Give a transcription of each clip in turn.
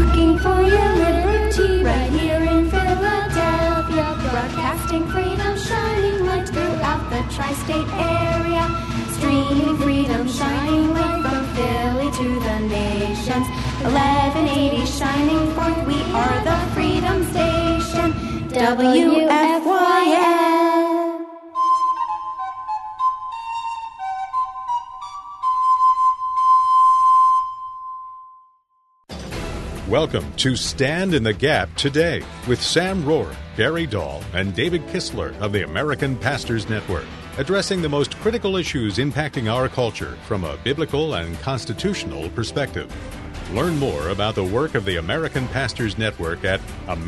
Looking for your liberty right here in Philadelphia. Broadcasting freedom, shining light throughout the tri-state area. Streaming freedom, shining light from Philly to the nations. 1180 shining forth, we are the Freedom Station. WFYL. Welcome to Stand in the Gap Today with Sam Rohrer, Gary Dahl, and David Kistler of the American Pastors Network, addressing the most critical issues impacting our culture from a biblical and constitutional perspective. Learn more about the work of the American Pastors Network at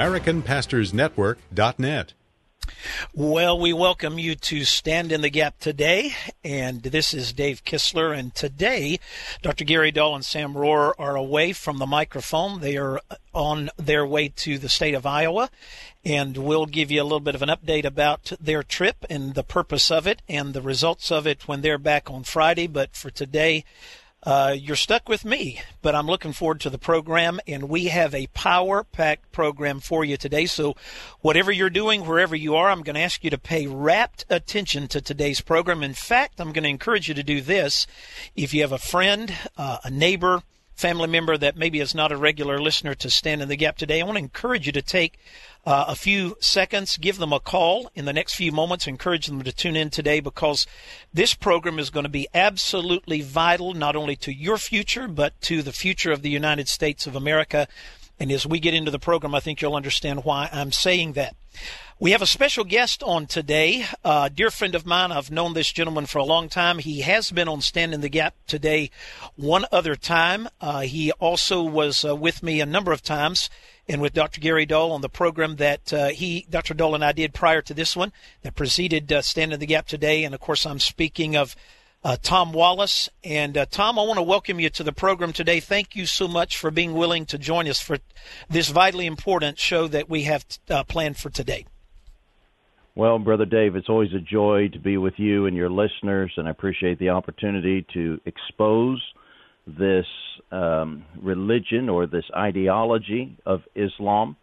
americanpastorsnetwork.net. Well, we welcome you to Stand in the Gap today, and this is Dave Kistler, and today Dr. Gary Dahl and Sam Rohrer are away from the microphone. They are on their way to the state of Iowa, and we'll give you a little bit of an update about their trip and the purpose of it and the results of it when they're back on Friday. But for today, you're stuck with me, but I'm looking forward to the program, and we have a power-packed program for you today. So whatever you're doing, wherever you are, I'm going to ask you to pay rapt attention to today's program. In fact, I'm going to encourage you to do this. If you have a friend, a neighbor, family member that maybe is not a regular listener to Stand in the Gap today, I want to encourage you to take a few seconds, give them a call in the next few moments, encourage them to tune in today, because this program is going to be absolutely vital, not only to your future, but to the future of the United States of America. And as we get into the program, I think you'll understand why I'm saying that. We have a special guest on today, a dear friend of mine. I've known this gentleman for a long time. He has been on Stand in the Gap today one other time. He also was with me a number of times and with Dr. Gary Dahl on the program that Dr. Dahl and I did prior to this one that preceded Stand in the Gap today. And, of course, I'm speaking of Tom Wallace. And, Tom, I want to welcome you to the program today. Thank you so much for being willing to join us for this vitally important show that we have planned for today. Well, Brother Dave, it's always a joy to be with you and your listeners, and I appreciate the opportunity to expose this religion or this ideology of Islam,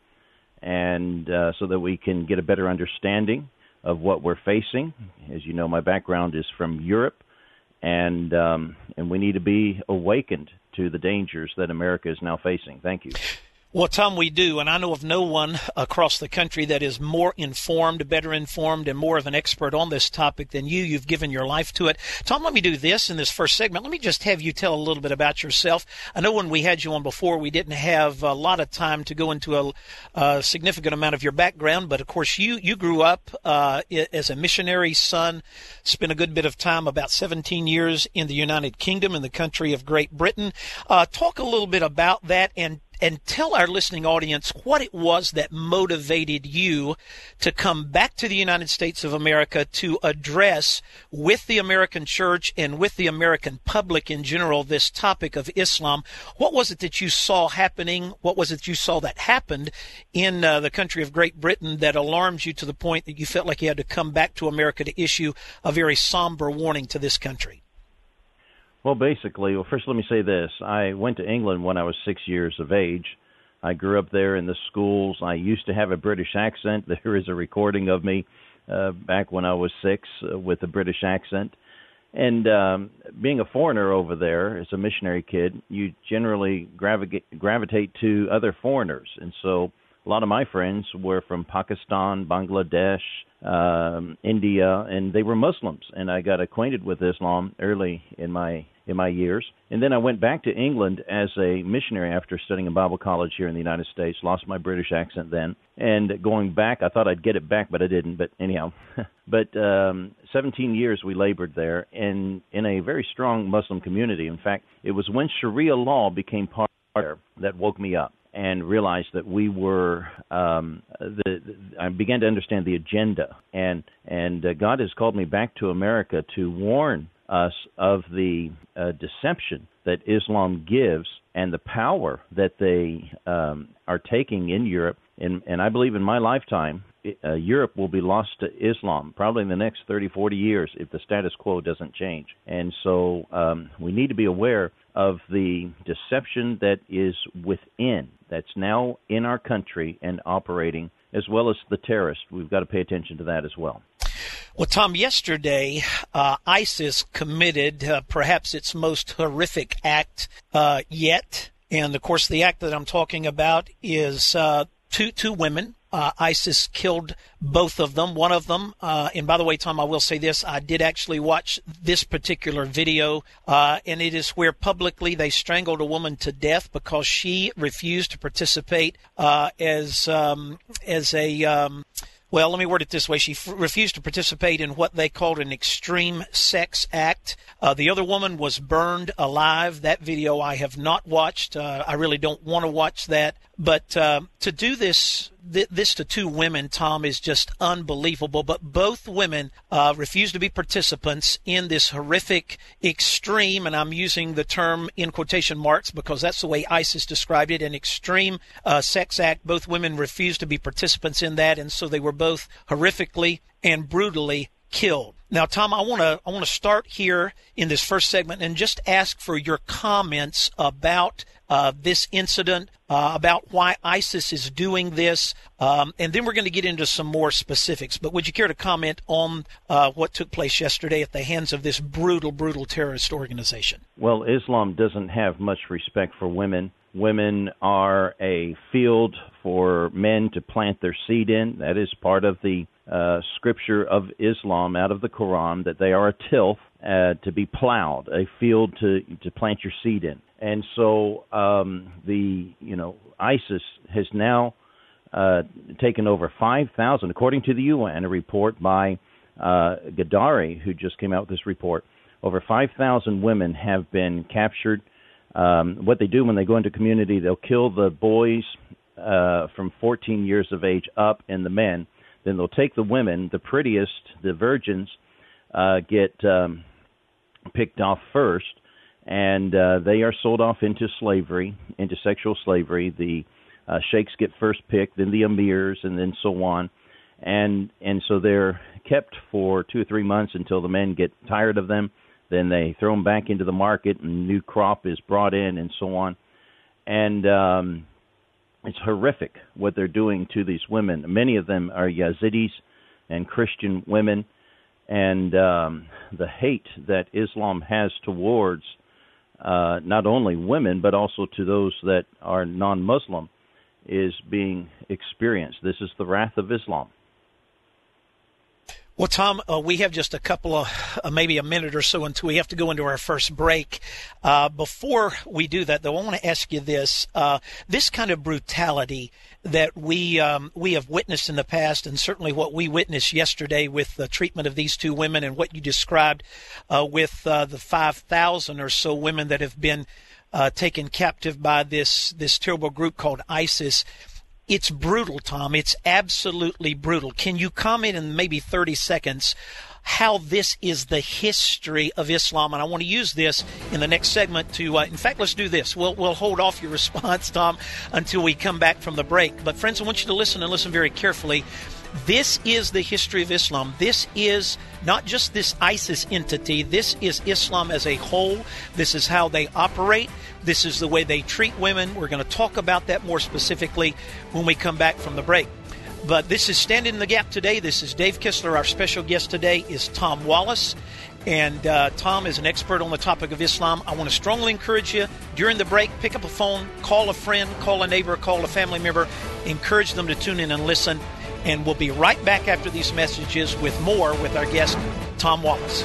and so that we can get a better understanding of what we're facing. As you know, my background is from Europe, and we need to be awakened to the dangers that America is now facing. Thank you. Well, Tom, we do, and I know of no one across the country that is more informed, better informed, and more of an expert on this topic than you. You've given your life to it. Tom, let me do this in this first segment. Let me just have you tell a little bit about yourself. I know when we had you on before, we didn't have a lot of time to go into a significant amount of your background, but, of course, you grew up as a missionary son, spent a good bit of time, about 17 years, in the United Kingdom, in the country of Great Britain. Talk a little bit about that and tell our listening audience what it was that motivated you to come back to the United States of America to address with the American church and with the American public in general this topic of Islam. What was it that you saw happening? What was it you saw that happened in the country of Great Britain that alarmed you to the point that you felt like you had to come back to America to issue a very somber warning to this country? Well, basically, first let me say this. I went to England when I was 6 years of age. I grew up there in the schools. I used to have a British accent. There is a recording of me back when I was 6 with a British accent. And being a foreigner over there as a missionary kid, you generally gravitate to other foreigners. And so a lot of my friends were from Pakistan, Bangladesh, India, and they were Muslims. And I got acquainted with Islam early in my years. And then I went back to England as a missionary after studying in Bible college here in the United States, lost my British accent then. And going back, I thought I'd get it back, but I didn't. But anyhow, 17 years we labored there in a very strong Muslim community. In fact, it was when Sharia law became part of it that woke me up and realized that we were, I began to understand the agenda. And God has called me back to America to warn us of the deception that Islam gives and the power that they are taking in Europe and I believe in my lifetime, Europe will be lost to Islam probably in the next 30, 40 years if the status quo doesn't change. And so we need to be aware of the deception that is within, that's now in our country and operating, as well as the terrorists. We've got to pay attention to that as well. Well, Tom, yesterday ISIS committed perhaps its most horrific act yet. And, of course, the act that I'm talking about is two women. ISIS killed both of them. One of them, and by the way, Tom, I will say this, I did actually watch this particular video, and it is where publicly they strangled a woman to death because she refused to participate well, let me word it this way. She refused to participate in what they called an extreme sex act. The other woman was burned alive. That video I have not watched. I really don't want to watch that. But to do this to two women, Tom, is just unbelievable. But both women refused to be participants in this horrific, extreme, and I'm using the term in quotation marks because that's the way ISIS described it, an extreme sex act. Both women refused to be participants in that, and so they were both horrifically and brutally killed. Now, Tom, I want to start here in this first segment and just ask for your comments about this incident, about why ISIS is doing this, and then we're going to get into some more specifics. But would you care to comment on what took place yesterday at the hands of this brutal, brutal terrorist organization? Well, Islam doesn't have much respect for women. Women are a field for men to plant their seed in. That is part of the scripture of Islam out of the Quran, that they are a tilth to be plowed, a field to plant your seed in. And so ISIS has now taken over 5,000, according to the UN, a report by Gaddafi, who just came out with this report. Over 5,000 women have been captured. What they do when they go into community, they'll kill the boys from 14 years of age up and the men. Then they'll take the women, the prettiest, the virgins, get picked off first, and they are sold off into slavery, into sexual slavery. The sheikhs get first picked, then the emirs, and then so on. And so they're kept for 2 or 3 months until the men get tired of them. Then they throw them back into the market, and a new crop is brought in, and so on. And it's horrific what they're doing to these women. Many of them are Yazidis and Christian women, and the hate that Islam has towards not only women but also to those that are non-Muslim is being experienced. This is the wrath of Islam. Well, Tom, we have just a couple of, maybe a minute or so until we have to go into our first break. Before we do that, though, I want to ask you this. This kind of brutality that we have witnessed in the past, and certainly what we witnessed yesterday with the treatment of these two women and what you described with the 5,000 or so women that have been taken captive by this terrible group called ISIS. It's brutal, Tom. It's absolutely brutal. Can you comment in maybe 30 seconds how this is the history of Islam? And I want to use this in the next segment to, in fact, let's do this. We'll hold off your response, Tom, until we come back from the break. But friends, I want you to listen and listen very carefully. This is the history of Islam. This is not just this ISIS entity. This is Islam as a whole. This is how they operate. This is the way they treat women. We're going to talk about that more specifically when we come back from the break. But this is Standing in the Gap today. This is Dave Kistler. Our special guest today is Tom Wallace. And Tom is an expert on the topic of Islam. I want to strongly encourage you, during the break, pick up a phone, call a friend, call a neighbor, call a family member, encourage them to tune in and listen. And we'll be right back after these messages with more with our guest, Tom Wallace.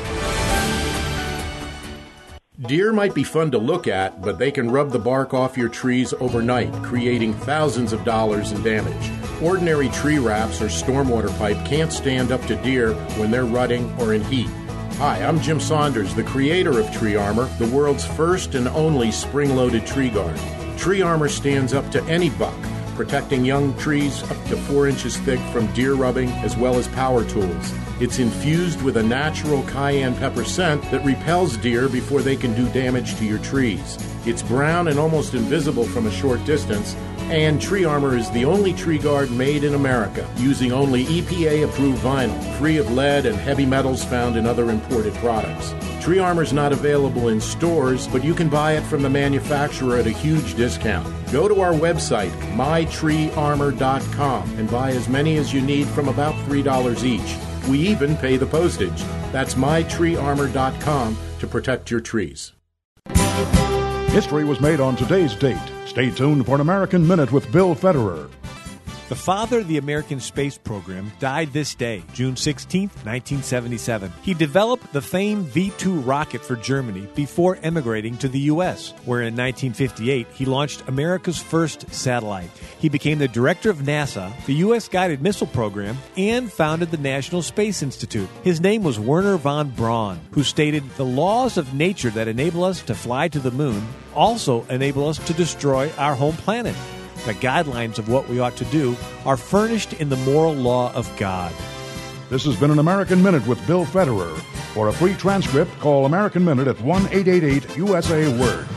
Deer might be fun to look at, but they can rub the bark off your trees overnight, creating thousands of dollars in damage. Ordinary tree wraps or stormwater pipe can't stand up to deer when they're rutting or in heat. Hi, I'm Jim Saunders, the creator of Tree Armor, the world's first and only spring-loaded tree guard. Tree Armor stands up to any buck, protecting young trees up to 4 inches thick from deer rubbing as well as power tools. It's infused with a natural cayenne pepper scent that repels deer before they can do damage to your trees. It's brown and almost invisible from a short distance, and Tree Armor is the only tree guard made in America, using only EPA-approved vinyl, free of lead and heavy metals found in other imported products. Tree Armor is not available in stores, but you can buy it from the manufacturer at a huge discount. Go to our website, mytreearmor.com, and buy as many as you need from about $3 each. We even pay the postage. That's mytreearmor.com to protect your trees. History was made on today's date. Stay tuned for an American Minute with Bill Federer. The father of the American space program died this day, June 16, 1977. He developed the famed V-2 rocket for Germany before emigrating to the U.S., where in 1958 he launched America's first satellite. He became the director of NASA, the U.S. guided missile program, and founded the National Space Institute. His name was Wernher von Braun, who stated, "The laws of nature that enable us to fly to the moon also enable us to destroy our home planet. The guidelines of what we ought to do are furnished in the moral law of God." This has been an American Minute with Bill Federer. For a free transcript, call American Minute at 1-888-USA-WORD.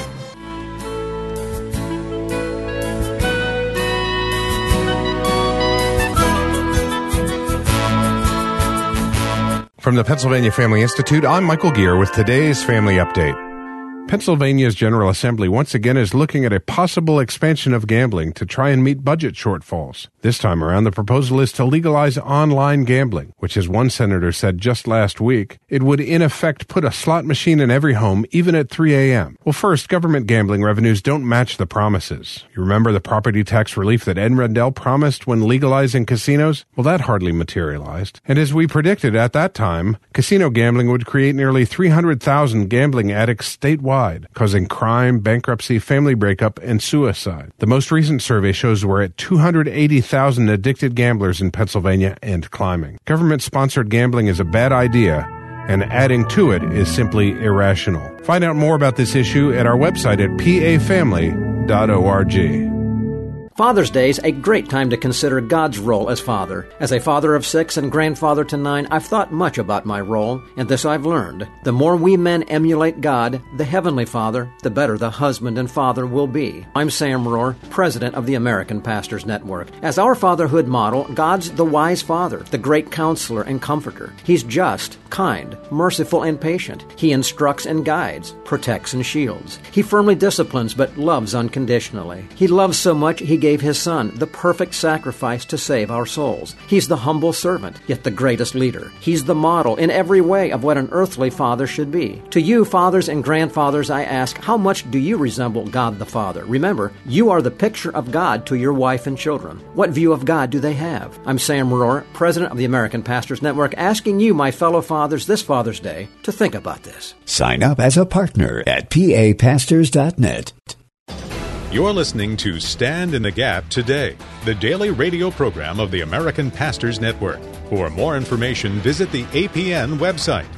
From the Pennsylvania Family Institute, I'm Michael Gear with today's Family Update. Pennsylvania's General Assembly once again is looking at a possible expansion of gambling to try and meet budget shortfalls. This time around, the proposal is to legalize online gambling, which, as one senator said just last week, it would in effect put a slot machine in every home, even at 3 a.m. Well, first, government gambling revenues don't match the promises. You remember the property tax relief that Ed Rendell promised when legalizing casinos? Well, that hardly materialized. And as we predicted at that time, casino gambling would create nearly 300,000 gambling addicts statewide, causing crime, bankruptcy, family breakup, and suicide. The most recent survey shows we're at 280,000 addicted gamblers in Pennsylvania and climbing. Government-sponsored gambling is a bad idea, and adding to it is simply irrational. Find out more about this issue at our website at pafamily.org. Father's Day is a great time to consider God's role as father. As a father of 6 and grandfather to 9, I've thought much about my role, and this I've learned. The more we men emulate God, the Heavenly Father, the better the husband and father will be. I'm Sam Rohr, president of the American Pastors Network. As our fatherhood model, God's the wise father, the great counselor and comforter. He's just, kind, merciful, and patient. He instructs and guides, protects and shields. He firmly disciplines but loves unconditionally. He loves so much he gave His Son, the perfect sacrifice to save our souls. He's the humble servant, yet the greatest leader. He's the model in every way of what an earthly father should be. To you, fathers and grandfathers, I ask, how much do you resemble God the Father? Remember, you are the picture of God to your wife and children. What view of God do they have? I'm Sam Rohr, president of the American Pastors Network, asking you, my fellow fathers, this Father's Day, to think about this. Sign up as a partner at papastors.net. You're listening to Stand in the Gap Today, the daily radio program of the American Pastors Network. For more information, visit the APN website,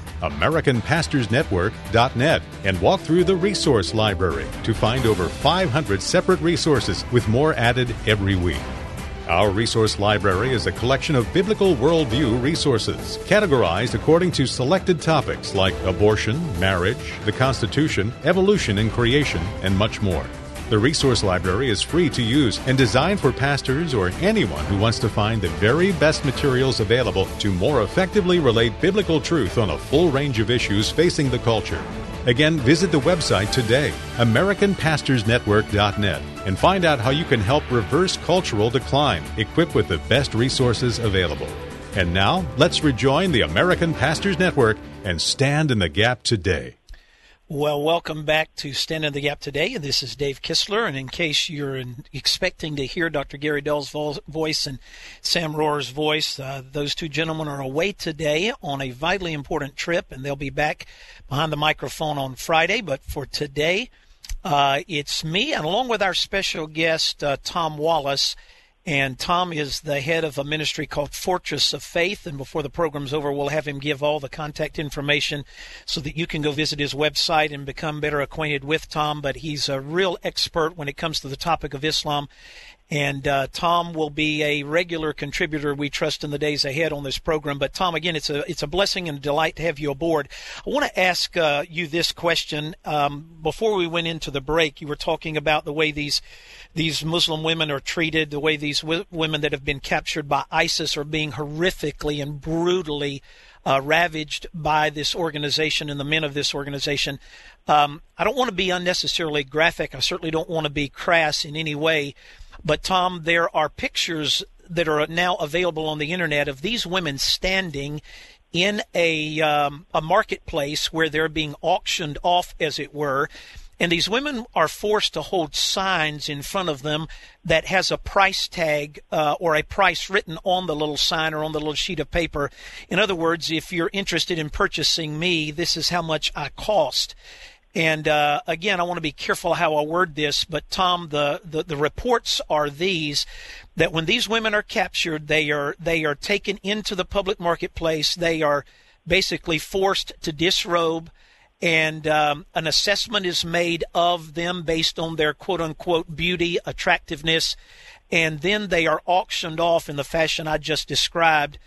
AmericanPastorsNetwork.net, and walk through the resource library to find over 500 separate resources with more added every week. Our resource library is a collection of biblical worldview resources, categorized according to selected topics like abortion, marriage, the Constitution, evolution and creation, and much more. The resource library is free to use and designed for pastors or anyone who wants to find the very best materials available to more effectively relate biblical truth on a full range of issues facing the culture. Again, visit the website today, AmericanPastorsNetwork.net, and find out how you can help reverse cultural decline, equipped with the best resources available. And now, let's rejoin the American Pastors Network and stand in the gap today. Well, welcome back to Stand in the Gap Today. This is Dave Kistler, and in case you're expecting to hear Dr. Gary Dole's voice and Sam Rohr's voice, those two gentlemen are away today on a vitally important trip, and they'll be back behind the microphone on Friday. But for today, it's me, and along with our special guest, Tom Wallace, And Tom is the head of a ministry called Fortress of Faith. And before the program's over, we'll have him give all the contact information so that you can go visit his website and become better acquainted with Tom. But he's a real expert when it comes to the topic of Islam. And Tom will be a regular contributor, we trust, in the days ahead on this program. But Tom, again, it's a blessing and a delight to have you aboard. I want to ask you this question. Before we went into the break, you were talking about the way these Muslim women are treated, the way these women that have been captured by ISIS are being horrifically and brutally ravaged by this organization and the men of this organization. I don't want to be unnecessarily graphic. I certainly don't want to be crass in any way. But, Tom, there are pictures that are now available on the Internet of these women standing in a marketplace where they're being auctioned off, as it were. And these women are forced to hold signs in front of them that has a price tag or a price written on the little sign or on the little sheet of paper. In other words, if you're interested in purchasing me, this is how much I cost. And again, I want to be careful how I word this, but Tom, the reports are these, that when these women are captured, they are taken into the public marketplace. They are basically forced to disrobe, and an assessment is made of them based on their quote-unquote beauty, attractiveness, and then they are auctioned off in the fashion I just described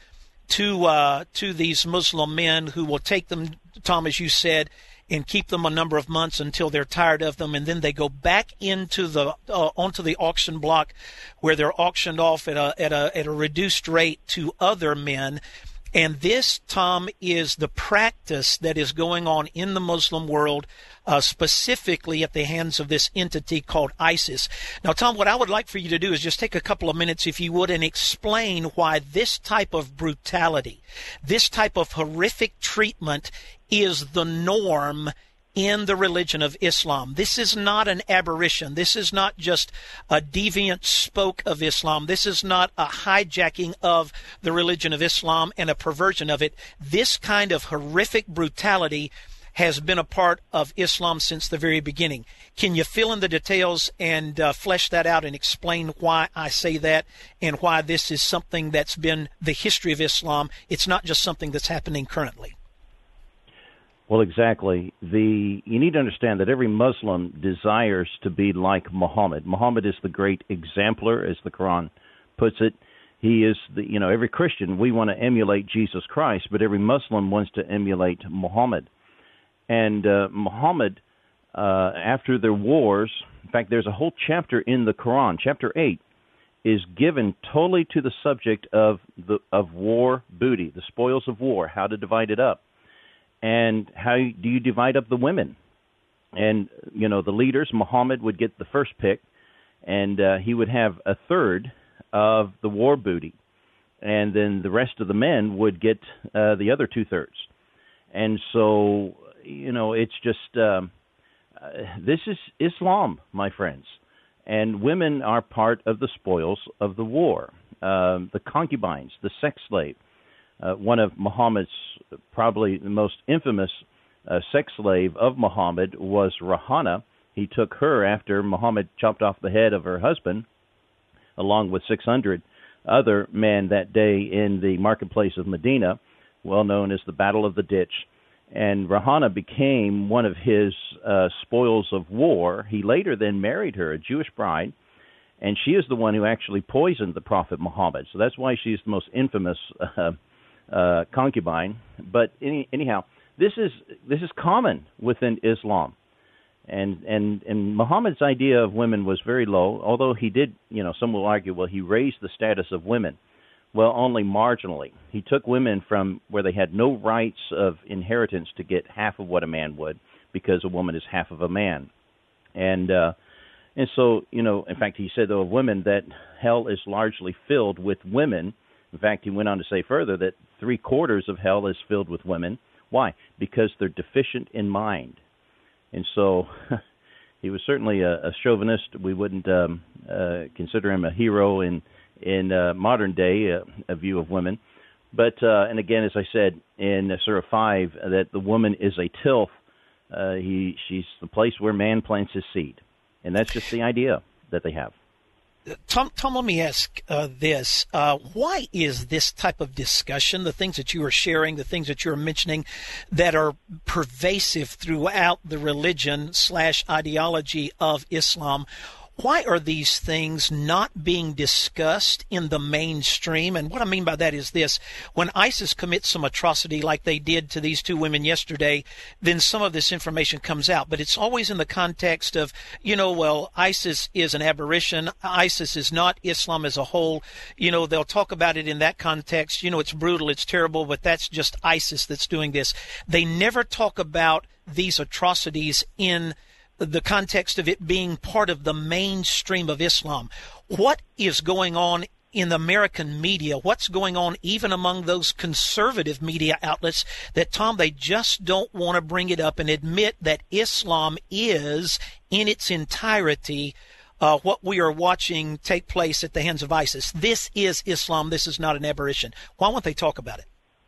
to these Muslim men who will take them, Tom, as you said, and keep them a number of months until they're tired of them, and then they go back into the onto the auction block, where they're auctioned off at a reduced rate to other men. And this, Tom, is the practice that is going on in the Muslim world, specifically at the hands of this entity called ISIS. Now, Tom, what I would like for you to do is just take a couple of minutes, if you would, and explain why this type of brutality, this type of horrific treatment is the norm in the religion of Islam. This is not an aberration. This is not just a deviant spoke of Islam. This is not a hijacking of the religion of Islam and a perversion of it. This kind of horrific brutality has been a part of Islam since the very beginning. Can you fill in the details and flesh that out and explain why I say that and why this is something that's been the history of Islam? It's not just something that's happening currently. Well, exactly. You need to understand that every Muslim desires to be like Muhammad. Muhammad is the great exemplar, as the Quran puts it. He is every Christian, we want to emulate Jesus Christ, but every Muslim wants to emulate Muhammad. And Muhammad, after their wars, in fact, there's a whole chapter in the Quran, chapter 8, is given totally to the subject of war booty, the spoils of war, how to divide it up. And how do you divide up the women? And, the leaders, Muhammad would get the first pick, and he would have a third of the war booty. And then the rest of the men would get the other two-thirds. And so, it's just, this is Islam, my friends. And women are part of the spoils of the war. The concubines, the sex slave. One of Muhammad's probably the most infamous sex slave of Muhammad was Rahana. He took her after Muhammad chopped off the head of her husband, along with 600 other men that day in the marketplace of Medina, well known as the Battle of the Ditch. And Rahana became one of his spoils of war. He later then married her, a Jewish bride, and she is the one who actually poisoned the Prophet Muhammad. So that's why she's the most infamous concubine. But anyhow, this is common within Islam, and Muhammad's idea of women was very low. Although he did, some will argue, well, he raised the status of women. Well, only marginally. He took women from where they had no rights of inheritance to get half of what a man would, because a woman is half of a man, and so in fact, he said of women that hell is largely filled with women. In fact, he went on to say further that 3/4 of hell is filled with women. Why? Because they're deficient in mind. And so he was certainly a chauvinist. We wouldn't consider him a hero in modern day, a view of women. But, and again, as I said in Surah 5, that the woman is a tilth. She's the place where man plants his seed. And that's just the idea that they have. Tom, let me ask this. Why is this type of discussion, the things that you are sharing, the things that you're mentioning that are pervasive throughout the religion / ideology of Islam, why are these things not being discussed in the mainstream? And what I mean by that is this. When ISIS commits some atrocity like they did to these two women yesterday, then some of this information comes out. But it's always in the context of, well, ISIS is an aberration. ISIS is not Islam as a whole. They'll talk about it in that context. It's brutal, it's terrible, but that's just ISIS that's doing this. They never talk about these atrocities in the context of it being part of the mainstream of Islam. What is going on in the American media? What's going on even among those conservative media outlets that, Tom, they just don't want to bring it up and admit that Islam is, in its entirety, what we are watching take place at the hands of ISIS. This is Islam. This is not an aberration. Why won't they talk about it?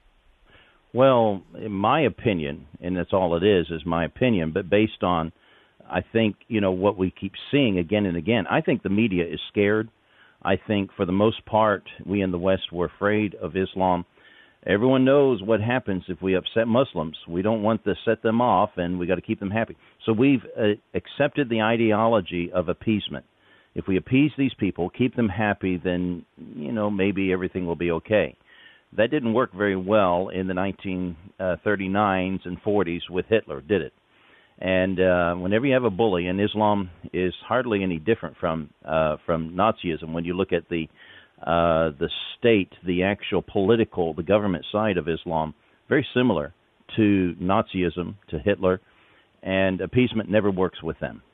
Well, in my opinion, and that's all it is my opinion, but based on I think, what we keep seeing again and again, I think the media is scared. I think for the most part, we in the West were afraid of Islam. Everyone knows what happens if we upset Muslims. We don't want to set them off, and we got to keep them happy. So we've accepted the ideology of appeasement. If we appease these people, keep them happy, then, maybe everything will be okay. That didn't work very well in the 1939s and 40s with Hitler, did it? And whenever you have a bully, and Islam is hardly any different from Nazism. When you look at the state, the actual political, the government side of Islam, very similar to Nazism, to Hitler, and appeasement never works with them.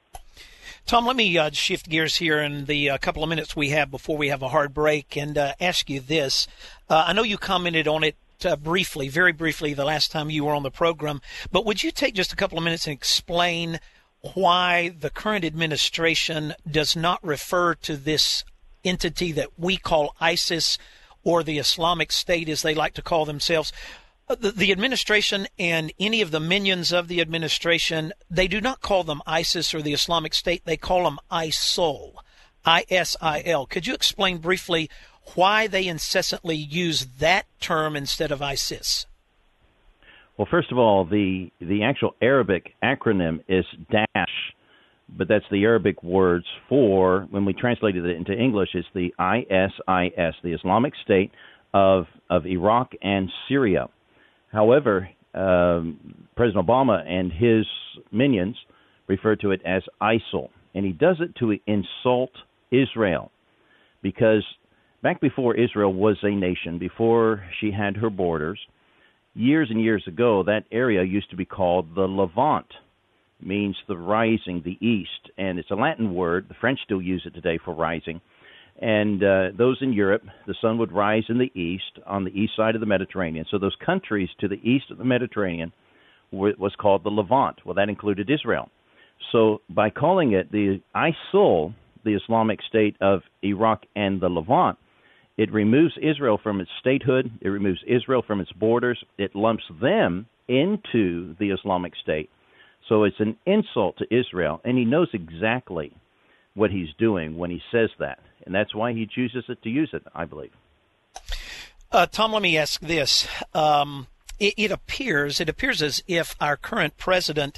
Tom, let me shift gears here in the couple of minutes we have before we have a hard break and ask you this. I know you commented on it very briefly, the last time you were on the program. But would you take just a couple of minutes and explain why the current administration does not refer to this entity that we call ISIS, or the Islamic State, as they like to call themselves? The administration and any of the minions of the administration, they do not call them ISIS or the Islamic State. They call them ISIL, I-S-I-L. Could you explain briefly why they incessantly use that term instead of ISIS? Well, first of all, the actual Arabic acronym is DASH, but that's the Arabic words for, when we translated it into English, it's the ISIS, the Islamic State of Iraq and Syria. However, President Obama and his minions refer to it as ISIL, and he does it to insult Israel, because back before Israel was a nation, before she had her borders, years and years ago, that area used to be called the Levant. It means the rising, the east, and it's a Latin word. The French still use it today for rising. And those in Europe, the sun would rise in the east, on the east side of the Mediterranean. So those countries to the east of the Mediterranean was called the Levant. Well, that included Israel. So by calling it the ISIL, the Islamic State of Iraq and the Levant, it removes Israel from its statehood. It removes Israel from its borders. It lumps them into the Islamic State. So it's an insult to Israel, and he knows exactly what he's doing when he says that, and that's why he chooses to use it, I believe. Tom, let me ask this. It appears as if our current president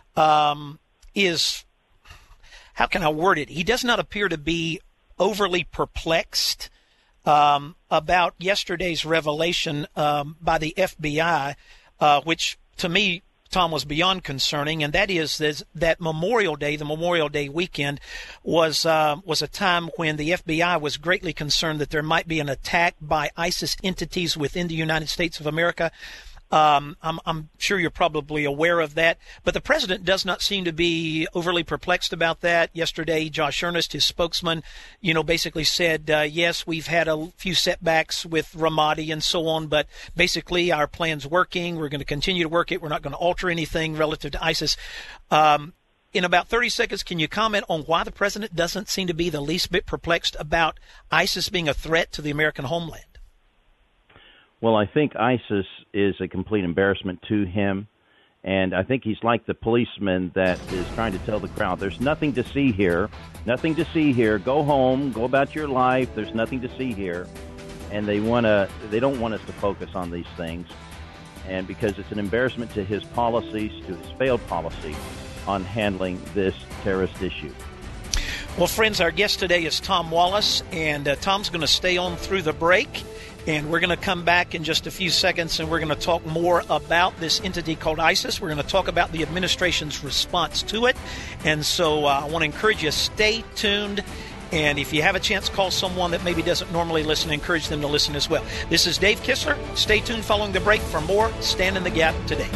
is, how can I word it? He does not appear to be overly perplexed about yesterday's revelation by the FBI, which to me, Tom, was beyond concerning, and that is that Memorial Day, the Memorial Day weekend, was a time when the FBI was greatly concerned that there might be an attack by ISIS entities within the United States of America. I'm sure you're probably aware of that, but the president does not seem to be overly perplexed about that. Yesterday, Josh Earnest, his spokesman, basically said, yes, we've had a few setbacks with Ramadi and so on, but basically our plan's working. We're going to continue to work it. We're not going to alter anything relative to ISIS. In about 30 seconds, can you comment on why the president doesn't seem to be the least bit perplexed about ISIS being a threat to the American homeland? Well, I think ISIS is a complete embarrassment to him, And I think he's like the policeman that is trying to tell the crowd, there's nothing to see here, nothing to see here. Go home, go about your life. There's nothing to see here. And they don't want us to focus on these things. And because it's an embarrassment to his policies, to his failed policy on handling this terrorist issue. Well, friends, our guest today is Tom Wallace, and Tom's going to stay on through the break. And we're going to come back in just a few seconds, and we're going to talk more about this entity called ISIS. We're going to talk about the administration's response to it. And so I want to encourage you to stay tuned. And if you have a chance, call someone that maybe doesn't normally listen. Encourage them to listen as well. This is Dave Kistler. Stay tuned following the break for more Stand in the Gap today.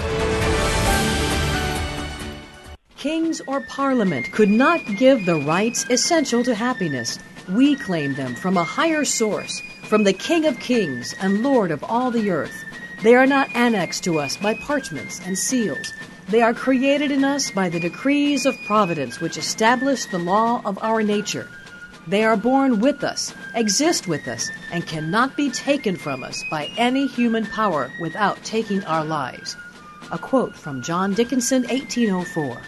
Kings or Parliament could not give the rights essential to happiness. We claim them from a higher source, from the King of Kings and Lord of all the earth. They are not annexed to us by parchments and seals. They are created in us by the decrees of providence which establish the law of our nature. They are born with us, exist with us, and cannot be taken from us by any human power without taking our lives. A quote from John Dickinson, 1804.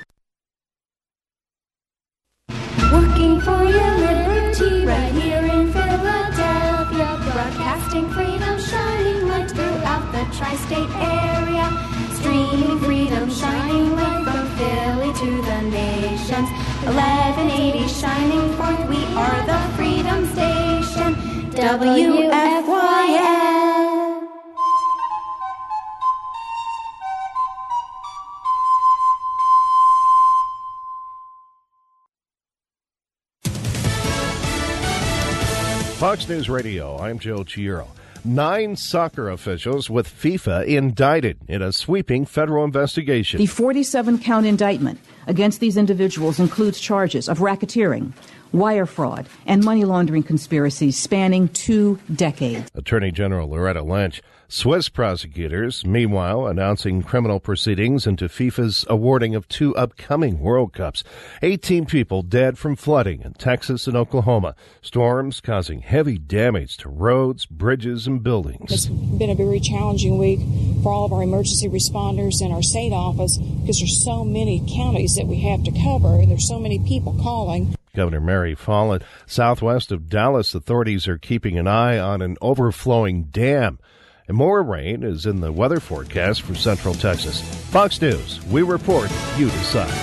Working for your liberty right here in Philadelphia, broadcasting freedom, shining light throughout the tri-state area, streaming freedom, shining light from Philly to the nations. 1180 shining forth, we are the Freedom Station, WFYL. Fox News Radio, I'm Joe Chiaro. 9 soccer officials with FIFA indicted in a sweeping federal investigation. The 47-count indictment against these individuals includes charges of racketeering, wire fraud, and money laundering conspiracies spanning 2 decades. Attorney General Loretta Lynch. Swiss prosecutors, meanwhile, announcing criminal proceedings into FIFA's awarding of 2 upcoming World Cups. 18 people dead from flooding in Texas and Oklahoma. Storms causing heavy damage to roads, bridges, and buildings. It's been a very challenging week for all of our emergency responders and our state office because there's so many counties that we have to cover and there's so many people calling. Governor Mary Follet. Southwest of Dallas, authorities are keeping an eye on an overflowing dam. And more rain is in the weather forecast for Central Texas. Fox News, we report, you decide.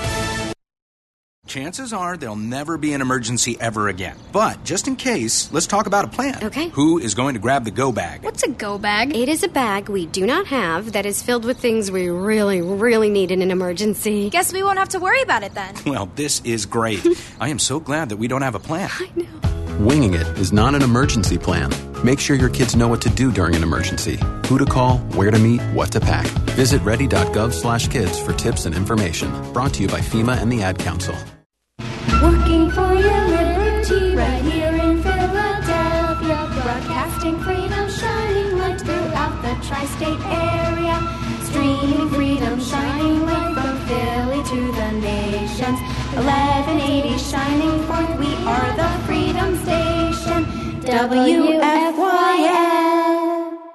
Chances are there'll never be an emergency ever again. But just in case, let's talk about a plan. Okay. Who is going to grab the go bag? What's a go bag? It is a bag we do not have that is filled with things we really, really need in an emergency. Guess we won't have to worry about it then. Well, this is great. I am so glad that we don't have a plan. I know. Winging it is not an emergency plan. Make sure your kids know what to do during an emergency. Who to call, where to meet, what to pack. Visit ready.gov/kids for tips and information. Brought to you by FEMA and the Ad Council. Working for your liberty right here in Philadelphia, broadcasting freedom, shining light throughout the tri-state area, streaming freedom, shining light from Philly to the nations. 1180 shining forth, we are the Freedom Station, WFYL.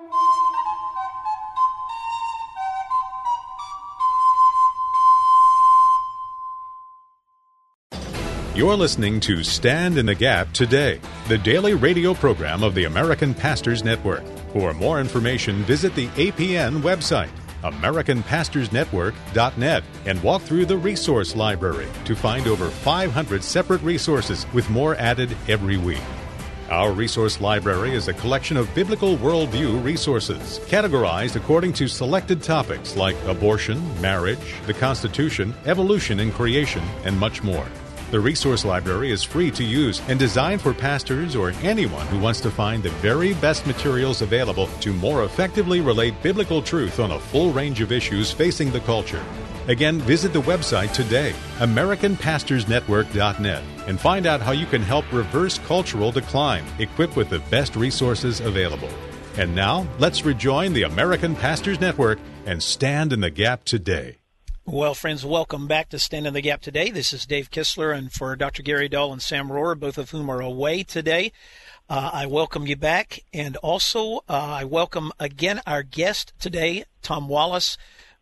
You're listening to Stand in the Gap Today, the daily radio program of the American Pastors Network. For more information, visit the APN website, AmericanPastorsNetwork.net, and walk through the resource library to find over 500 separate resources with more added every week. Our resource library is a collection of biblical worldview resources, categorized according to selected topics like abortion, marriage, the Constitution, evolution and creation, and much more. The resource library is free to use and designed for pastors or anyone who wants to find the very best materials available to more effectively relate biblical truth on a full range of issues facing the culture. Again, visit the website today, AmericanPastorsNetwork.net, and find out how you can help reverse cultural decline, equipped with the best resources available. And now, let's rejoin the American Pastors Network and stand in the gap today. Well, friends, welcome back to Stand in the Gap today. This is Dave Kistler, and for Dr. Gary Dahl and Sam Rohrer, both of whom are away today, I welcome you back. And also, I welcome again our guest today, Tom Wallace,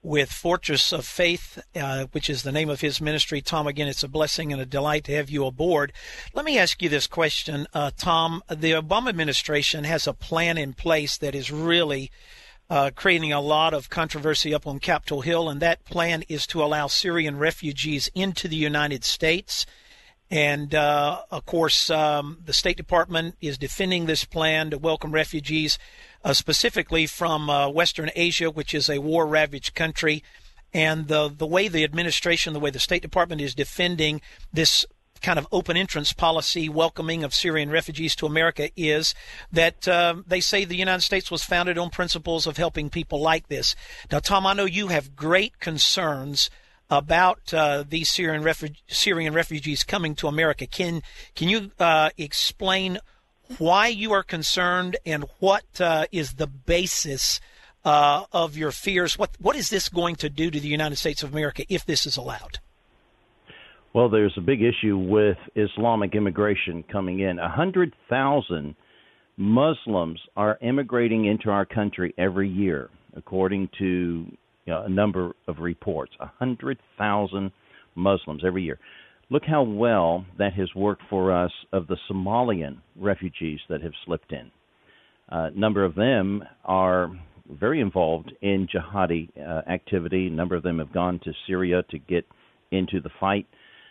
with Fortress of Faith, which is the name of his ministry. Tom, again, it's a blessing and a delight to have you aboard. Let me ask you this question, Tom. The Obama administration has a plan in place that is really creating a lot of controversy up on Capitol Hill, and that plan is to allow Syrian refugees into the United States. And, of course, the State Department is defending this plan to welcome refugees, specifically from Western Asia, which is a war-ravaged country. And the way the administration, the way the State Department is defending this kind of open entrance policy welcoming of Syrian refugees to America is that they say the United States was founded on principles of helping people like this. Now, Tom, I know you have great concerns about these Syrian refugees coming to America. Can you explain why you are concerned and what is the basis of your fears? What is this going to do to the United States of America if this is allowed? Well, there's a big issue with Islamic immigration coming in. 100,000 Muslims are immigrating into our country every year, according to a number of reports. 100,000 Muslims every year. Look how well that has worked for us of the Somalian refugees that have slipped in. A number of them are very involved in jihadi activity. A number of them have gone to Syria to get into the fight.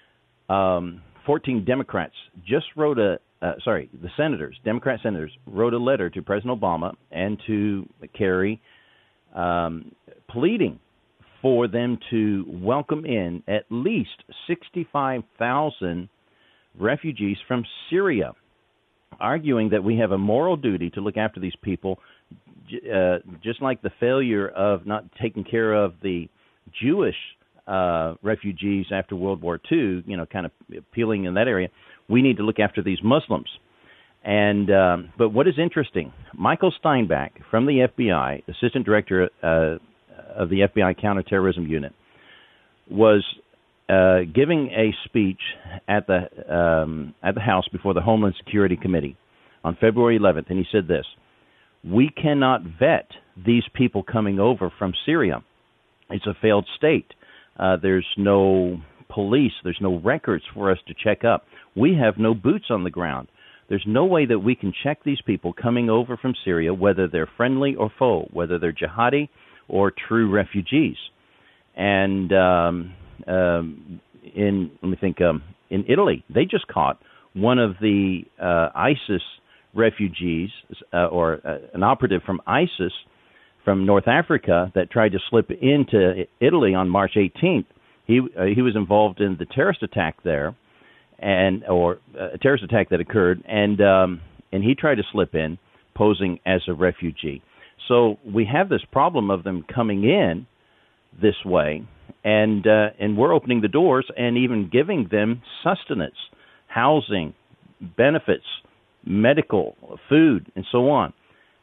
14 Democrats just wrote Democrat senators wrote a letter to President Obama and to Kerry pleading for them to welcome in at least 65,000 refugees from Syria, arguing that we have a moral duty to look after these people, just like the failure of not taking care of the Jewish refugees after World War II, kind of appealing in that area. We need to look after these Muslims. And but what is interesting, Michael Steinbach from the FBI, Assistant Director of the FBI Counterterrorism Unit, was giving a speech at the House before the Homeland Security Committee on February 11th, and he said this: "We cannot vet these people coming over from Syria. It's a failed state. There's no police. There's no records for us to check up. We have no boots on the ground. There's no way that we can check these people coming over from Syria, whether they're friendly or foe, whether they're jihadi or true refugees." And in Italy, they just caught one of the ISIS refugees, or an operative from ISIS from North Africa that tried to slip into Italy on March 18th. He was involved in the terrorist attack there, or a terrorist attack that occurred, and he tried to slip in, posing as a refugee. So we have this problem of them coming in this way, and we're opening the doors and even giving them sustenance, housing, benefits, medical, food, and so on.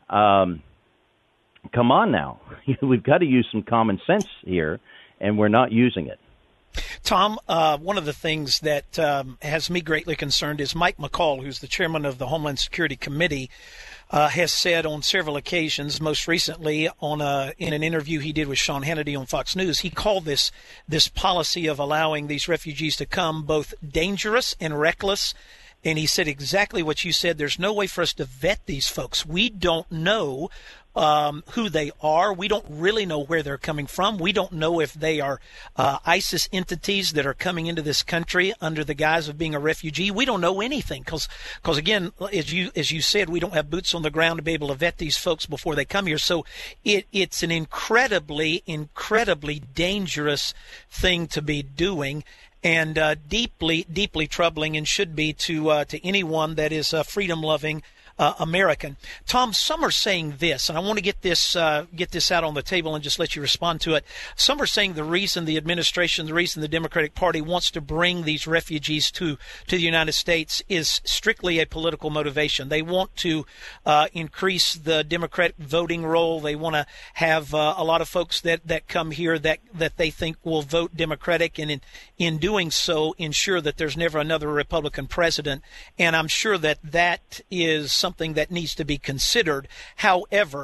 Come on now. We've got to use some common sense here, and we're not using it. Tom, one of the things that has me greatly concerned is Mike McCall, who's the chairman of the Homeland Security Committee, has said on several occasions, most recently in an interview he did with Sean Hannity on Fox News, he called this policy of allowing these refugees to come both dangerous and reckless. And he said exactly what you said. There's no way for us to vet these folks. We don't know who they are. We don't really know where they're coming from. We don't know if they are ISIS entities that are coming into this country under the guise of being a refugee. We don't know anything because again, as you said, we don't have boots on the ground to be able to vet these folks before they come here. So it's an incredibly, incredibly dangerous thing to be doing, and deeply, deeply troubling, and should be to anyone that is freedom-loving American. Tom, some are saying this, and I want to get this out on the table and just let you respond to it. Some are saying the reason the administration, the reason the Democratic Party wants to bring these refugees to the United States is strictly a political motivation. They want to increase the Democratic voting roll. They want to have a lot of folks that come here that they think will vote Democratic, and in doing so ensure that there's never another Republican president. And I'm sure that is something that needs to be considered. However,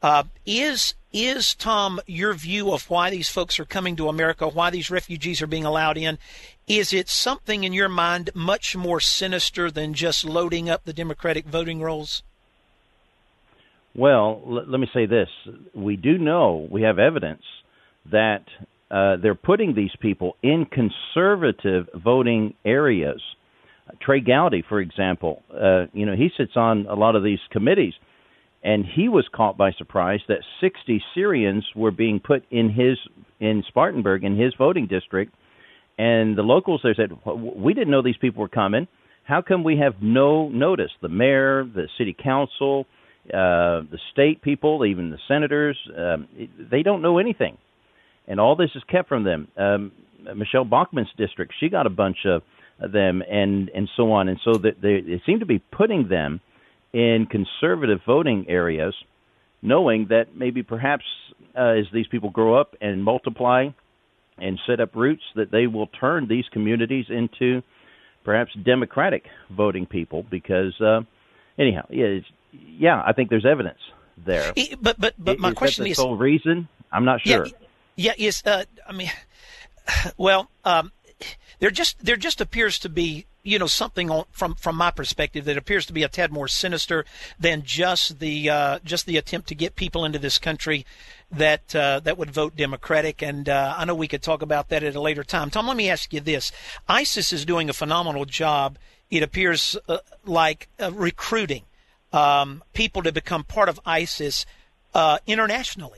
Is Tom, your view of why these folks are coming to America, why these refugees are being allowed in, is it something in your mind much more sinister than just loading up the Democratic voting rolls? Well, let me say this. We do know, we have evidence that they're putting these people in conservative voting areas. Trey Gowdy, for example, he sits on a lot of these committees, and he was caught by surprise that 60 Syrians were being put in Spartanburg, in his voting district, and the locals there said, we didn't know these people were coming. How come we have no notice? The mayor, the city council, the state people, even the senators, they don't know anything. And all this is kept from them. Michelle Bachmann's district, she got a bunch of them, and so on. And so they seem to be putting them in conservative voting areas, knowing that maybe perhaps as these people grow up and multiply and set up roots, that they will turn these communities into perhaps Democratic voting people. Because anyhow, I think there's evidence there. But my question is, the sole reason? I'm not sure. There just appears to be, something from my perspective that appears to be a tad more sinister than just the attempt to get people into this country that would vote Democratic. And I know we could talk about that at a later time. Tom, let me ask you this: ISIS is doing a phenomenal job, it appears, recruiting people to become part of ISIS internationally.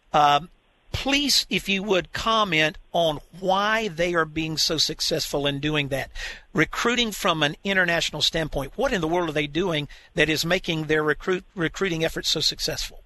Please, if you would, comment on why they are being so successful in doing that. Recruiting from an international standpoint, what in the world are they doing that is making their recruiting efforts so successful?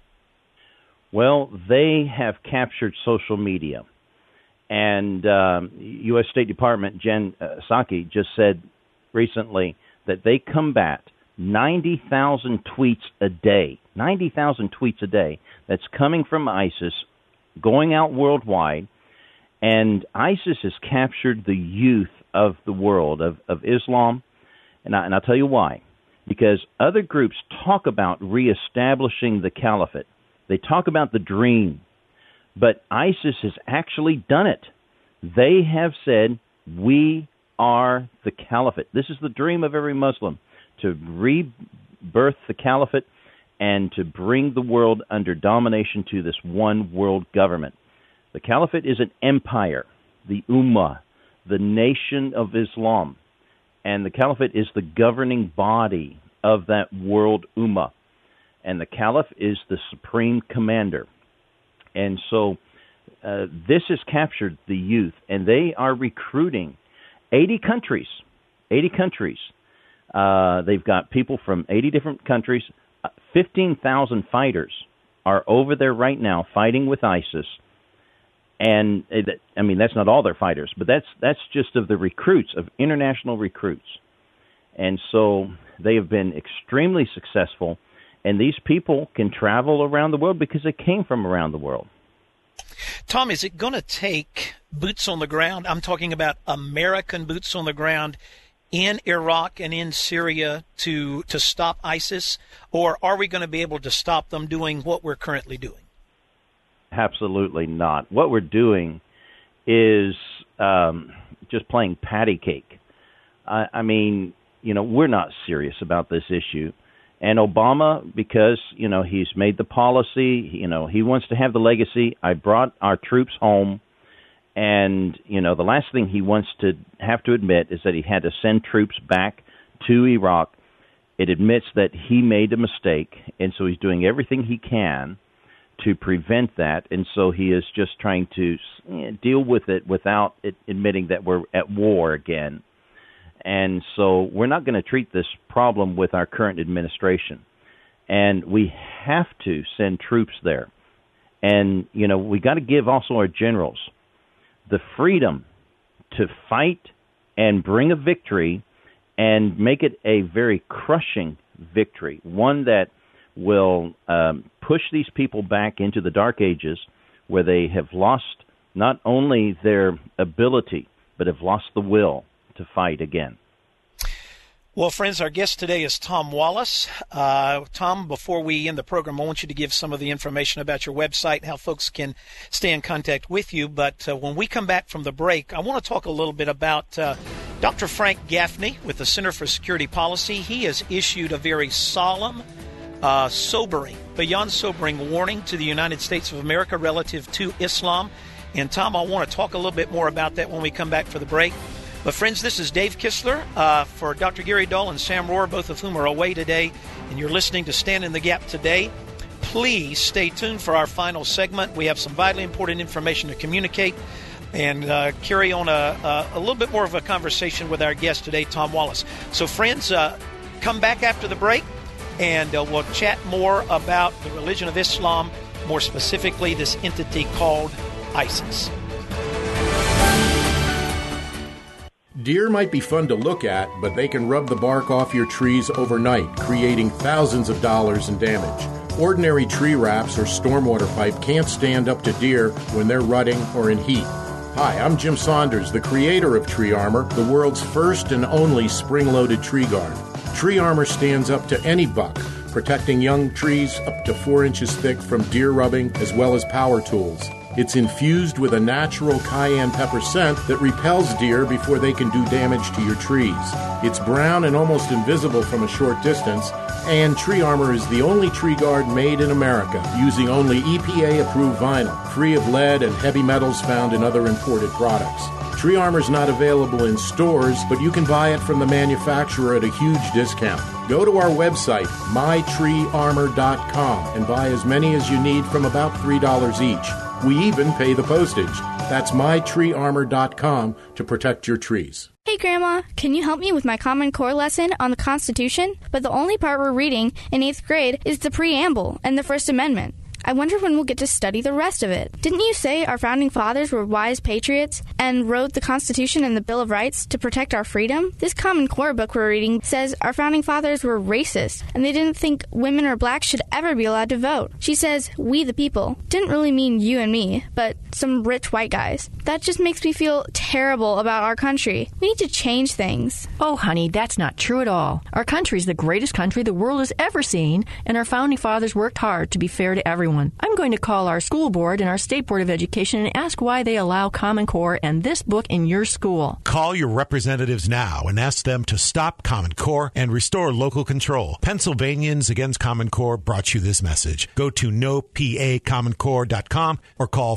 Well, they have captured social media. And U.S. State Department Jen Psaki just said recently that they combat 90,000 tweets a day. 90,000 tweets a day that's coming from ISIS, going out worldwide, and ISIS has captured the youth of the world, of Islam, and I'll tell you why. Because other groups talk about reestablishing the caliphate. They talk about the dream, but ISIS has actually done it. They have said, we are the caliphate. This is the dream of every Muslim, to rebirth the caliphate and to bring the world under domination to this one world government. The caliphate is an empire, the Ummah, the nation of Islam. And the caliphate is the governing body of that world Ummah. And the caliph is the supreme commander. And so this has captured the youth, and they are recruiting 80 countries. 80 countries. They've got people from 80 different countries. 15,000 fighters are over there right now fighting with ISIS. And, that's not all their fighters, but that's just of the recruits, of international recruits. And so they have been extremely successful, and these people can travel around the world because they came from around the world. Tom, is it going to take boots on the ground? I'm talking about American boots on the ground in Iraq and in Syria to stop ISIS, or are we going to be able to stop them doing what we're currently doing? Absolutely not. What we're doing is just playing patty cake. We're not serious about this issue. And Obama, because, he's made the policy, he wants to have the legacy. I brought our troops home. And, the last thing he wants to have to admit is that he had to send troops back to Iraq. It admits that he made a mistake, and so he's doing everything he can to prevent that. And so he is just trying to deal with it without admitting that we're at war again. And so we're not going to treat this problem with our current administration. And we have to send troops there. And, we got to give also our generals the freedom to fight and bring a victory and make it a very crushing victory, one that will push these people back into the dark ages where they have lost not only their ability, but have lost the will to fight again. Well, friends, our guest today is Tom Wallace. Tom, before we end the program, I want you to give some of the information about your website, how folks can stay in contact with you. But when we come back from the break, I want to talk a little bit about Dr. Frank Gaffney with the Center for Security Policy. He has issued a very solemn, sobering, beyond sobering warning to the United States of America relative to Islam. And, Tom, I want to talk a little bit more about that when we come back for the break. But, friends, this is Dave Kistler for Dr. Gary Dahl and Sam Rohr, both of whom are away today, and you're listening to Stand in the Gap today. Please stay tuned for our final segment. We have some vitally important information to communicate and carry on a little bit more of a conversation with our guest today, Tom Wallace. So, friends, come back after the break, and we'll chat more about the religion of Islam, more specifically this entity called ISIS. Deer might be fun to look at, but they can rub the bark off your trees overnight, creating thousands of dollars in damage. Ordinary tree wraps or stormwater pipe can't stand up to deer when they're rutting or in heat. Hi, I'm Jim Saunders, the creator of Tree Armor, the world's first and only spring-loaded tree guard. Tree Armor stands up to any buck, protecting young trees up to 4 inches thick from deer rubbing as well as power tools. It's infused with a natural cayenne pepper scent that repels deer before they can do damage to your trees. It's brown and almost invisible from a short distance, and Tree Armor is the only tree guard made in America, using only EPA-approved vinyl, free of lead and heavy metals found in other imported products. Tree Armor is not available in stores, but you can buy it from the manufacturer at a huge discount. Go to our website, mytreearmor.com, and buy as many as you need from about $3 each. We even pay the postage. That's mytreearmor.com to protect your trees. Hey, Grandma, can you help me with my Common Core lesson on the Constitution? But the only part we're reading in 8th grade is the preamble and the First Amendment. I wonder when we'll get to study the rest of it. Didn't you say our founding fathers were wise patriots and wrote the Constitution and the Bill of Rights to protect our freedom? This Common Core book we're reading says our founding fathers were racist and they didn't think women or blacks should ever be allowed to vote. She says, we the people, didn't really mean you and me, but some rich white guys. That just makes me feel terrible about our country. We need to change things. Oh, honey, that's not true at all. Our country is the greatest country the world has ever seen, and our founding fathers worked hard to be fair to everyone. I'm going to call our school board and our State Board of Education and ask why they allow Common Core and this book in your school. Call your representatives now and ask them to stop Common Core and restore local control. Pennsylvanians Against Common Core brought you this message. Go to nopacommoncore.com or call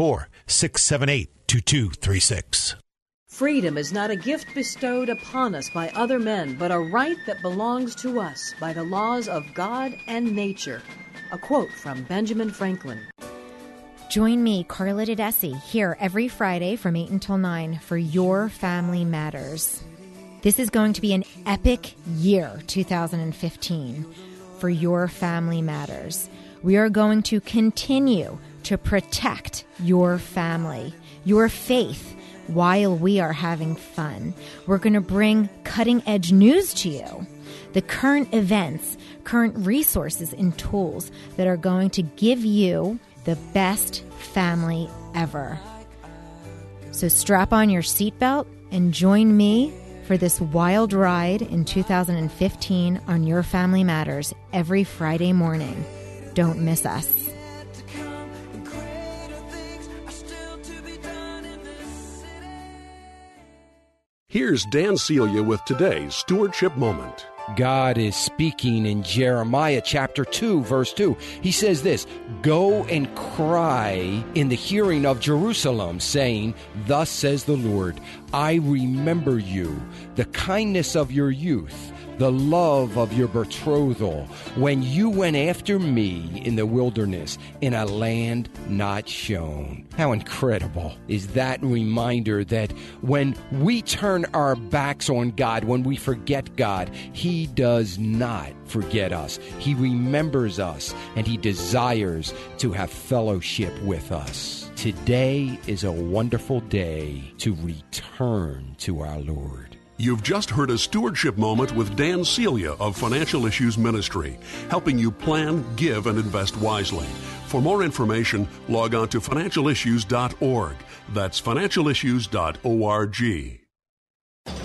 484-678-2236. Freedom is not a gift bestowed upon us by other men, but a right that belongs to us by the laws of God and nature. A quote from Benjamin Franklin. Join me, Carla Tedeschi, here every Friday from 8 until 9 for Your Family Matters. This is going to be an epic year, 2015, for Your Family Matters. We are going to continue to protect your family, your faith, while we are having fun. We're going to bring cutting-edge news to you, the current events, current resources and tools that are going to give you the best family ever. So strap on your seatbelt and join me for this wild ride in 2015 on Your Family Matters every Friday morning. Don't miss us. Here's Dan Celia with today's Stewardship Moment. God is speaking in Jeremiah chapter 2, verse 2. He says this, "Go and cry in the hearing of Jerusalem, saying, Thus says the Lord, I remember you, the kindness of your youth, the love of your betrothal, when you went after me in the wilderness, in a land not shown." How incredible is that reminder that when we turn our backs on God, when we forget God, He does not forget us. He remembers us, and He desires to have fellowship with us. Today is a wonderful day to return to our Lord. You've just heard a Stewardship Moment with Dan Celia of Financial Issues Ministry, helping you plan, give, and invest wisely. For more information, log on to financialissues.org. That's financialissues.org.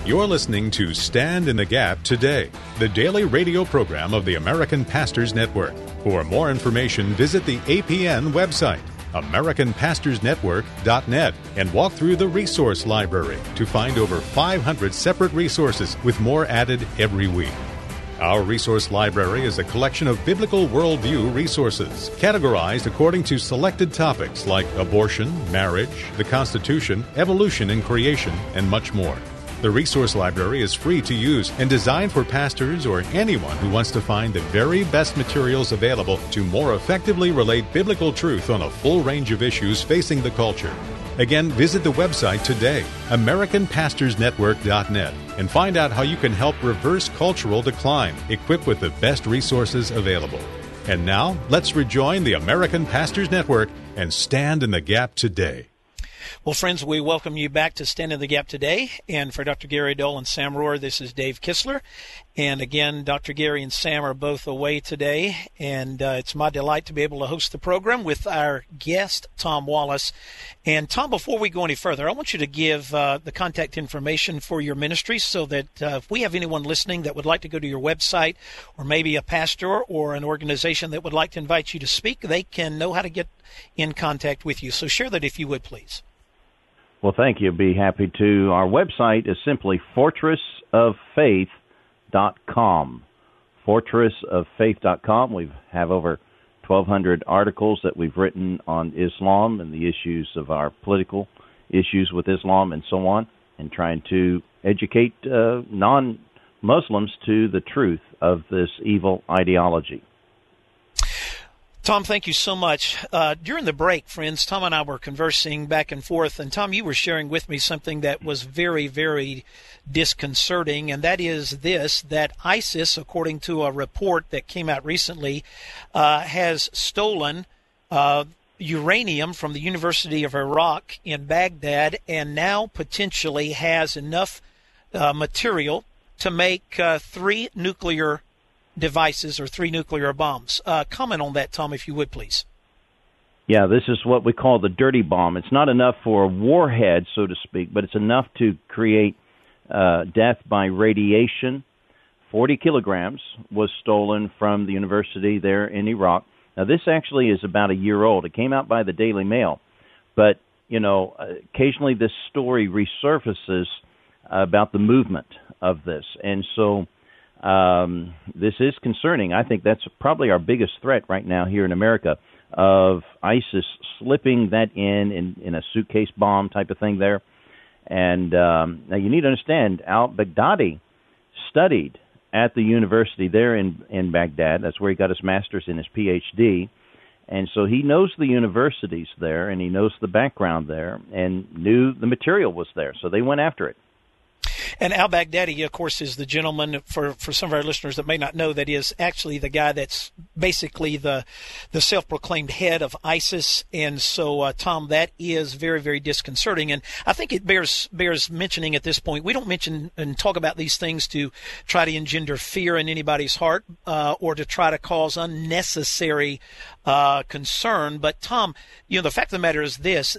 You're listening to Stand in the Gap Today, the daily radio program of the American Pastors Network. For more information, visit the APN website, AmericanPastorsNetwork.net, and walk through the resource library to find over 500 separate resources with more added every week. Our resource library is a collection of biblical worldview resources, categorized according to selected topics like abortion, marriage, the Constitution, evolution and creation, and much more. The resource library is free to use and designed for pastors or anyone who wants to find the very best materials available to more effectively relate biblical truth on a full range of issues facing the culture. Again, visit the website today, AmericanPastorsNetwork.net, and find out how you can help reverse cultural decline, equipped with the best resources available. And now, let's rejoin the American Pastors Network and stand in the gap today. Well, friends, we welcome you back to Stand in the Gap today. And for Dr. Gary Dole and Sam Rohrer, this is Dave Kistler. And again, Dr. Gary and Sam are both away today. And it's my delight to be able to host the program with our guest, Tom Wallace. And Tom, before we go any further, I want you to give the contact information for your ministry so that if we have anyone listening that would like to go to your website, or maybe a pastor or an organization that would like to invite you to speak, they can know how to get in contact with you. So share that if you would, please. Well, thank you. Be happy to. Our website is simply fortressoffaith.com. Fortressoffaith.com. We have over 1,200 articles that we've written on Islam and the issues of our political issues with Islam and so on, and trying to educate non-Muslims to the truth of this evil ideology. Tom, thank you so much. During the break, friends, Tom and I were conversing back and forth, and Tom, you were sharing with me something that was very, very disconcerting, and that is this, that ISIS, according to a report that came out recently, has stolen uranium from the University of Iraq in Baghdad and now potentially has enough material to make 3 nuclear devices or 3 nuclear bombs. Comment on that, Tom, if you would, please. Yeah, this is what we call the dirty bomb. It's not enough for a warhead, so to speak, but it's enough to create death by radiation. 40 kilograms was stolen from the university there in Iraq. Now, this actually is about a year old. It came out by the Daily Mail. But, you know, occasionally this story resurfaces about the movement of this. And so this is concerning. I think that's probably our biggest threat right now here in America, of ISIS slipping that in a suitcase bomb type of thing there. And now you need to understand, al-Baghdadi studied at the university there in Baghdad. That's where he got his master's and his PhD. And so he knows the universities there, and he knows the background there, and knew the material was there. So they went after it. And al-Baghdadi, of course, is the gentleman, for some of our listeners that may not know, that is actually the guy that's basically the self-proclaimed head of ISIS. And so, Tom, that is very, very disconcerting. And I think it bears mentioning at this point. We don't mention and talk about these things to try to engender fear in anybody's heart or to try to cause unnecessary concern. But, Tom, you know, the fact of the matter is this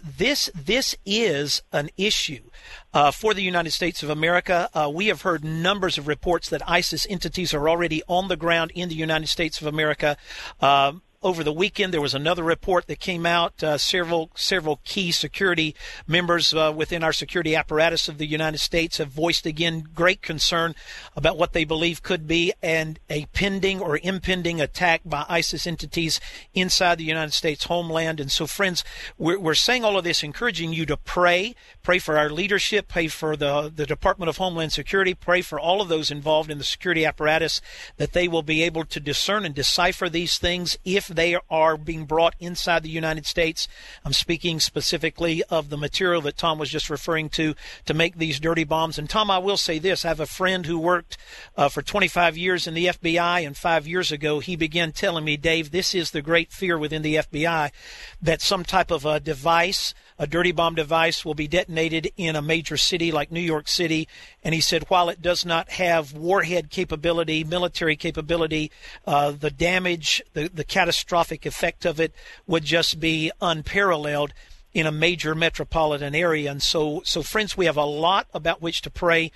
is an issue for the United States of America. We have heard numbers of reports that ISIS entities are already on the ground in the United States of America. Over the weekend, there was another report that came out. Several key security members within our security apparatus of the United States have voiced again great concern about what they believe could be a pending or impending attack by ISIS entities inside the United States homeland. And so, friends, we're saying all of this, encouraging you to pray for our leadership, pray for the Department of Homeland Security, pray for all of those involved in the security apparatus, that they will be able to discern and decipher these things if they are being brought inside the United States. I'm speaking specifically of the material that Tom was just referring to make these dirty bombs. And Tom, I will say this. I have a friend who worked for 25 years in the FBI, and 5 years ago he began telling me, Dave, this is the great fear within the FBI, that some type of a device, a dirty bomb device, will be detonated in a major city like New York City. And he said, while it does not have warhead capability, military capability, the damage, the catastrophic effect of it would just be unparalleled in a major metropolitan area. And so friends, we have a lot about which to pray.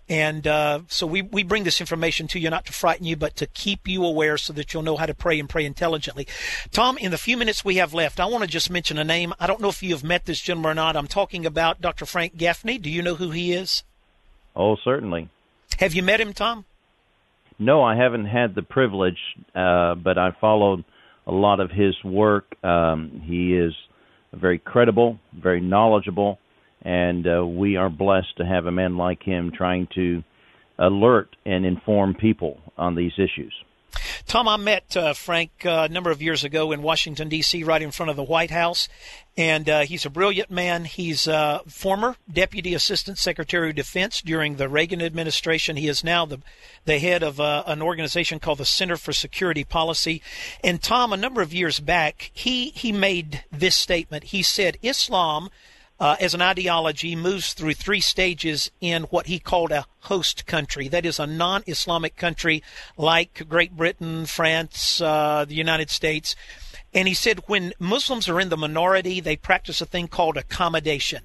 And so we bring this information to you not to frighten you, but to keep you aware so that you'll know how to pray and pray intelligently. Tom, in the few minutes we have left, I want to just mention a name. I don't know if you have met this gentleman or not. I'm talking about Dr. Frank Gaffney. Do you know who he is? Oh, certainly. Have you met him, Tom? No, I haven't had the privilege, but I followed a lot of his work. He is very credible, very knowledgeable, and we are blessed to have a man like him trying to alert and inform people on these issues. Tom, I met Frank a number of years ago in Washington, D.C., right in front of the White House, and he's a brilliant man. He's former Deputy Assistant Secretary of Defense during the Reagan administration. He is now the head of an organization called the Center for Security Policy. And Tom, a number of years back, he made this statement. He said, Islam as an ideology moves through three stages in what he called a host country. That is a non-Islamic country like Great Britain, France, the United States. And he said when Muslims are in the minority, they practice a thing called accommodation.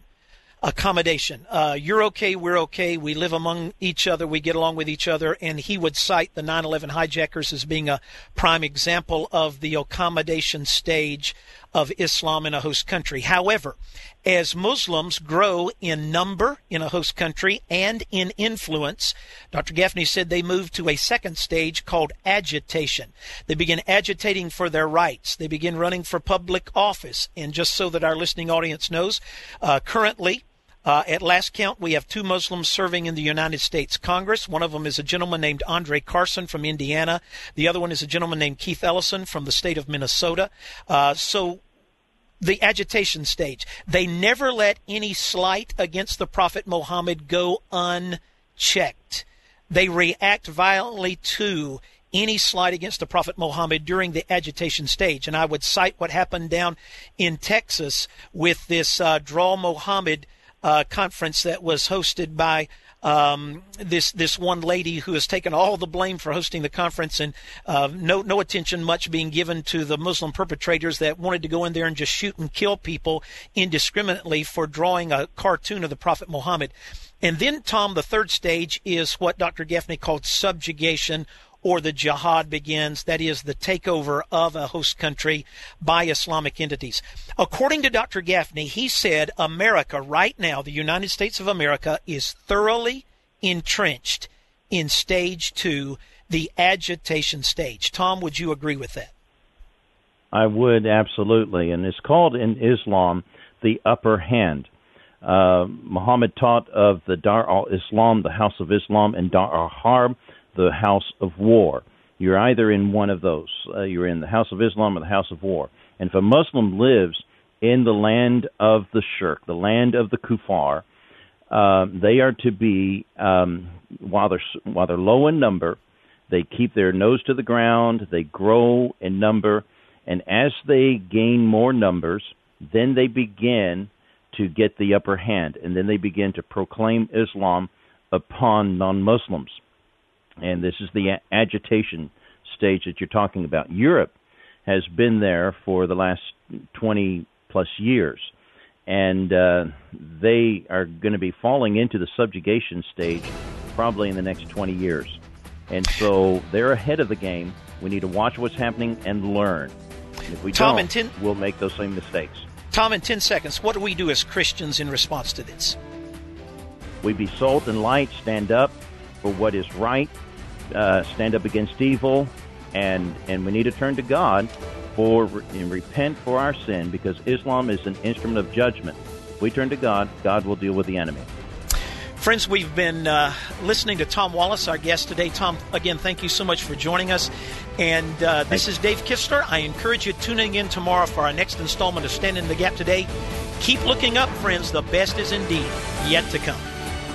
You're okay, we're okay, we live among each other, we get along with each other, and he would cite the 9/11 hijackers as being a prime example of the accommodation stage of Islam in a host country. However, as Muslims grow in number in a host country and in influence, Dr. Gaffney said they move to a second stage called agitation. They begin agitating for their rights. They begin running for public office. And just so that our listening audience knows, currently, at last count, we have 2 Muslims serving in the United States Congress. One of them is a gentleman named Andre Carson from Indiana. The other one is a gentleman named Keith Ellison from the state of Minnesota. So the agitation stage, they never let any slight against the Prophet Muhammad go unchecked. They react violently to any slight against the Prophet Muhammad during the agitation stage. And I would cite what happened down in Texas with this Draw Muhammad conference that was hosted by this one lady who has taken all the blame for hosting the conference, and no attention much being given to the Muslim perpetrators that wanted to go in there and just shoot and kill people indiscriminately for drawing a cartoon of the Prophet Muhammad. And then, Tom, the third stage is what Dr. Gaffney called subjugation, or the jihad begins, that is the takeover of a host country by Islamic entities. According to Dr. Gaffney, he said America right now, the United States of America, is thoroughly entrenched in stage 2, the agitation stage. Tom, would you agree with that? I would, absolutely. And it's called in Islam the upper hand. Muhammad taught of the Dar al-Islam, the House of Islam, and Dar al-Harb, the House of War. You're either in one of those. You're in the House of Islam or the House of War. And if a Muslim lives in the land of the shirk, the land of the kuffar, they are to be, while they're low in number, they keep their nose to the ground, they grow in number, and as they gain more numbers, then they begin to get the upper hand, and then they begin to proclaim Islam upon non-Muslims. And this is the agitation stage that you're talking about. Europe has been there for the last 20-plus years, and they are going to be falling into the subjugation stage probably in the next 20 years. And so they're ahead of the game. We need to watch what's happening and learn. And if we don't, we'll make those same mistakes. Tom, in 10 seconds, what do we do as Christians in response to this? We be salt and light, stand up for what is right, stand up against evil, and we need to turn to God and repent for our sin, because Islam is an instrument of judgment. If we turn to God, God will deal with the enemy. Friends, we've been listening to Tom Wallace, our guest today. Tom, again, thank you so much for joining us. And this is Dave Kistler. I encourage you tuning in tomorrow for our next installment of Stand in the Gap Today. Keep looking up, friends. The best is indeed yet to come.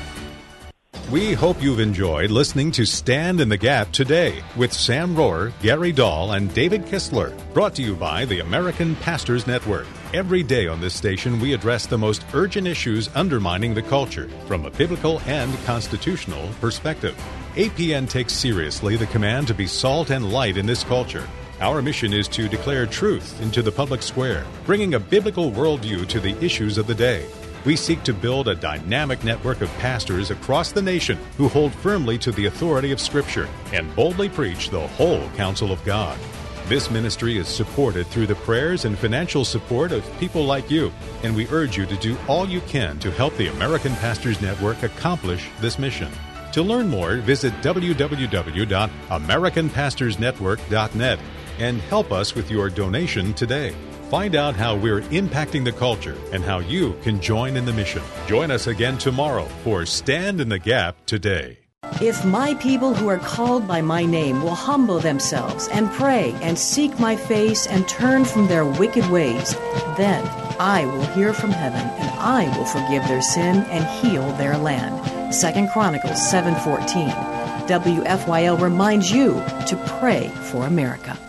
We hope you've enjoyed listening to Stand in the Gap Today with Sam Rohrer, Gary Dahl, and David Kistler. Brought to you by the American Pastors Network. Every day on this station, we address the most urgent issues undermining the culture from a biblical and constitutional perspective. APN takes seriously the command to be salt and light in this culture. Our mission is to declare truth into the public square, bringing a biblical worldview to the issues of the day. We seek to build a dynamic network of pastors across the nation who hold firmly to the authority of Scripture and boldly preach the whole counsel of God. This ministry is supported through the prayers and financial support of people like you, and we urge you to do all you can to help the American Pastors Network accomplish this mission. To learn more, visit www.americanpastorsnetwork.net and help us with your donation today. Find out how we're impacting the culture and how you can join in the mission. Join us again tomorrow for Stand in the Gap Today. If my people who are called by my name will humble themselves and pray and seek my face and turn from their wicked ways, then I will hear from heaven and I will forgive their sin and heal their land. 2 Chronicles 7:14. WFYL reminds you to pray for America.